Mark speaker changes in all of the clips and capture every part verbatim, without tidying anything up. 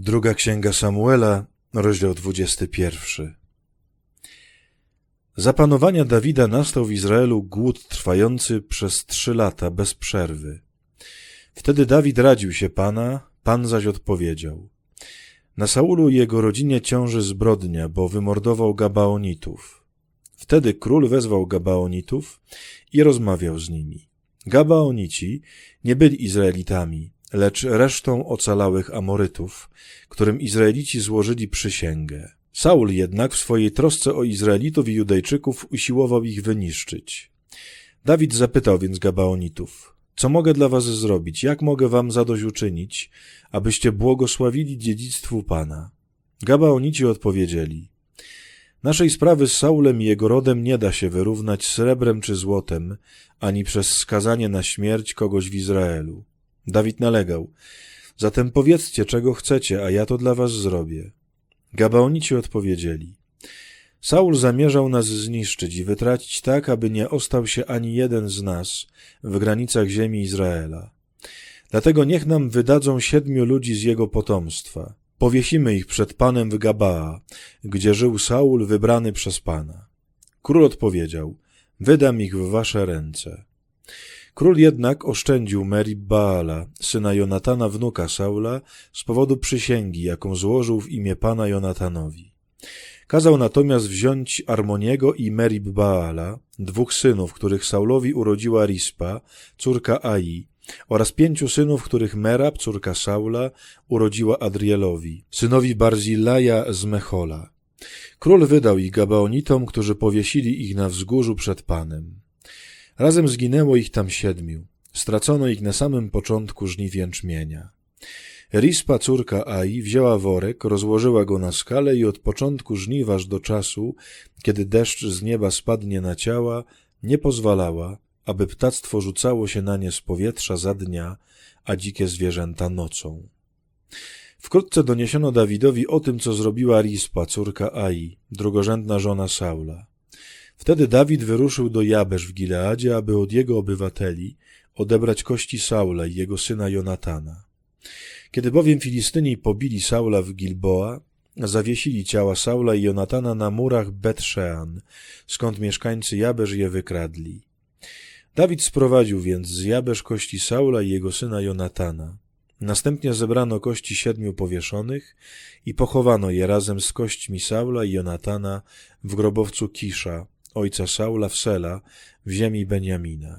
Speaker 1: Druga księga Samuela, rozdział dwudziesty pierwszy. Za panowania Dawida nastał w Izraelu głód trwający przez trzy lata bez przerwy. Wtedy Dawid radził się Pana, Pan zaś odpowiedział: na Saulu i jego rodzinie ciąży zbrodnia, bo wymordował Gabaonitów. Wtedy król wezwał Gabaonitów i rozmawiał z nimi. Gabaonici nie byli Izraelitami, lecz resztą ocalałych Amorytów, którym Izraelici złożyli przysięgę. Saul jednak w swojej trosce o Izraelitów i Judejczyków usiłował ich wyniszczyć. Dawid zapytał więc Gabaonitów: co mogę dla was zrobić? Jak mogę wam zadośćuczynić, abyście błogosławili dziedzictwu Pana? Gabaonici odpowiedzieli: naszej sprawy z Saulem i jego rodem nie da się wyrównać srebrem czy złotem, ani przez skazanie na śmierć kogoś w Izraelu. Dawid nalegał: zatem powiedzcie, czego chcecie, a ja to dla was zrobię. Gabaonici odpowiedzieli: Saul zamierzał nas zniszczyć i wytracić tak, aby nie ostał się ani jeden z nas w granicach ziemi Izraela. Dlatego niech nam wydadzą siedmiu ludzi z jego potomstwa. Powiesimy ich przed Panem w Gabaa, gdzie żył Saul wybrany przez Pana. Król odpowiedział: wydam ich w wasze ręce. Król jednak oszczędził Merib-Baala, syna Jonatana, wnuka Saula, z powodu przysięgi, jaką złożył w imię Pana Jonatanowi. Kazał natomiast wziąć Armoniego i Merib-Baala, dwóch synów, których Saulowi urodziła Rispa, córka Ai, oraz pięciu synów, których Merab, córka Saula, urodziła Adrielowi, synowi Barzilaja z Mechola. Król wydał ich Gabaonitom, którzy powiesili ich na wzgórzu przed Panem. Razem zginęło ich tam siedmiu. Stracono ich na samym początku żniw jęczmienia. Rispa, córka Ai, wzięła worek, rozłożyła go na skale i od początku żniw aż do czasu, kiedy deszcz z nieba spadnie na ciała, nie pozwalała, aby ptactwo rzucało się na nie z powietrza za dnia, a dzikie zwierzęta nocą. Wkrótce doniesiono Dawidowi o tym, co zrobiła Rispa, córka Ai, drugorzędna żona Saula. Wtedy Dawid wyruszył do Jabesz w Gileadzie, aby od jego obywateli odebrać kości Saula i jego syna Jonatana. Kiedy bowiem Filistyni pobili Saula w Gilboa, zawiesili ciała Saula i Jonatana na murach Bet-Szean, skąd mieszkańcy Jabesz je wykradli. Dawid sprowadził więc z Jabesz kości Saula i jego syna Jonatana. Następnie zebrano kości siedmiu powieszonych i pochowano je razem z kośćmi Saula i Jonatana w grobowcu Kisza, ojca Saula w Sela, w ziemi Benjamina.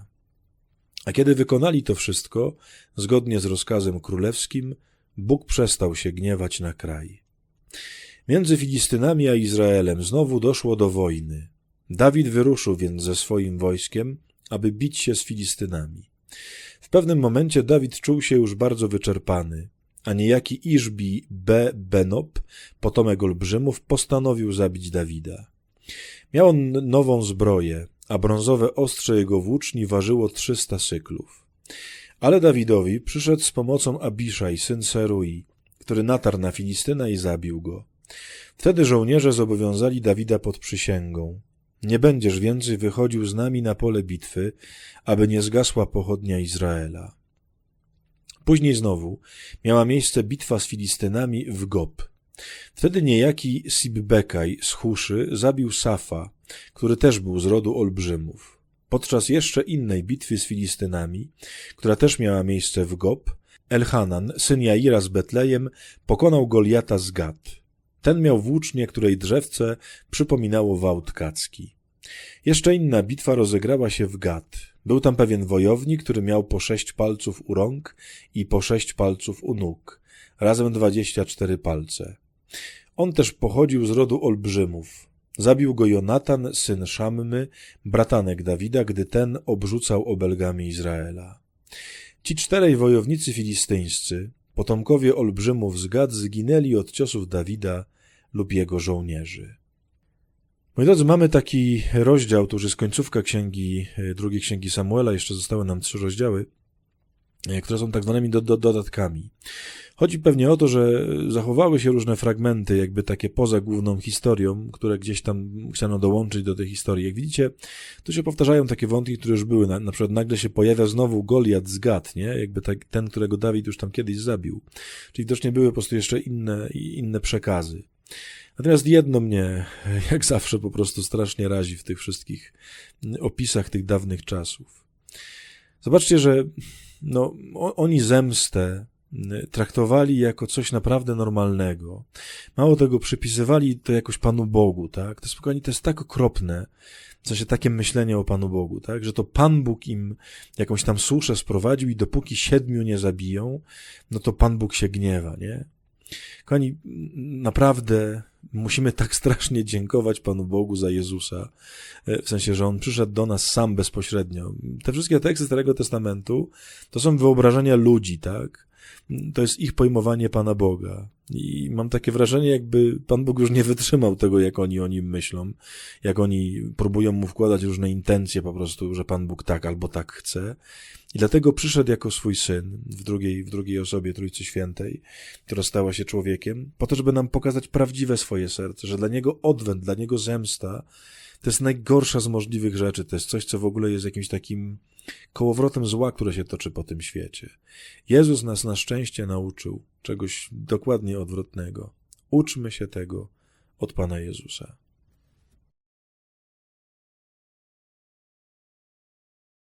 Speaker 1: A kiedy wykonali to wszystko, zgodnie z rozkazem królewskim, Bóg przestał się gniewać na kraj. Między Filistynami a Izraelem znowu doszło do wojny. Dawid wyruszył więc ze swoim wojskiem, aby bić się z Filistynami. W pewnym momencie Dawid czuł się już bardzo wyczerpany, a niejaki Iżbi B. Benob, potomek olbrzymów, postanowił zabić Dawida. Miał on nową zbroję, a brązowe ostrze jego włóczni ważyło trzysta syklów. Ale Dawidowi przyszedł z pomocą Abiszaj, syn Serui, który natarł na Filistyna i zabił go. Wtedy żołnierze zobowiązali Dawida pod przysięgą: nie będziesz więcej wychodził z nami na pole bitwy, aby nie zgasła pochodnia Izraela. Później znowu miała miejsce bitwa z Filistynami w Gob. Wtedy niejaki Sibbekaj z Huszy zabił Safa, który też był z rodu olbrzymów. Podczas jeszcze innej bitwy z Filistynami, która też miała miejsce w Gob, Elhanan, syn Jaira z Betlejem, pokonał Goliata z Gat. Ten miał włócznię, której drzewce przypominało wał tkacki. Jeszcze inna bitwa rozegrała się w Gat. Był tam pewien wojownik, który miał po sześć palców u rąk i po sześć palców u nóg, razem dwadzieścia cztery palce. On też pochodził z rodu olbrzymów. Zabił go Jonatan, syn Szammy, bratanek Dawida, gdy ten obrzucał obelgami Izraela. Ci czterej wojownicy filistyńscy, potomkowie olbrzymów z Gad, zginęli od ciosów Dawida lub jego żołnierzy. Moi drodzy, mamy taki rozdział, to już jest końcówka księgi, drugiej księgi Samuela, jeszcze zostały nam trzy rozdziały, które są tak zwanymi do, do, dodatkami. Chodzi pewnie o to, że zachowały się różne fragmenty, jakby takie poza główną historią, które gdzieś tam chciano dołączyć do tej historii. Jak widzicie, tu się powtarzają takie wątki, które już były. Na, na przykład nagle się pojawia znowu Goliat z Gat, nie? Jakby tak, ten, którego Dawid już tam kiedyś zabił. Czyli widocznie były po prostu jeszcze inne, inne przekazy. Natomiast jedno mnie, jak zawsze, po prostu strasznie razi w tych wszystkich opisach tych dawnych czasów. Zobaczcie, że no, oni zemstę traktowali jako coś naprawdę normalnego. Mało tego, przypisywali to jakoś Panu Bogu, tak? To spokojnie, to jest tak okropne, w sensie takie myślenie o Panu Bogu, tak? Że to Pan Bóg im jakąś tam suszę sprowadził i dopóki siedmiu nie zabiją, no to Pan Bóg się gniewa, nie? Kochani, naprawdę musimy tak strasznie dziękować Panu Bogu za Jezusa, w sensie, że On przyszedł do nas sam bezpośrednio. Te wszystkie teksty Starego Testamentu to są wyobrażenia ludzi, tak? To jest ich pojmowanie Pana Boga. I mam takie wrażenie, jakby Pan Bóg już nie wytrzymał tego, jak oni o Nim myślą, jak oni próbują Mu wkładać różne intencje po prostu, że Pan Bóg tak albo tak chce. I dlatego przyszedł jako swój Syn w drugiej, w drugiej osobie Trójcy Świętej, która stała się człowiekiem, po to, żeby nam pokazać prawdziwe swoje serce, że dla Niego odwet, dla Niego zemsta to jest najgorsza z możliwych rzeczy, to jest coś, co w ogóle jest jakimś takim kołowrotem zła, które się toczy po tym świecie. Jezus nas na szczęście nauczył czegoś dokładnie odwrotnego. Uczmy się tego od Pana Jezusa.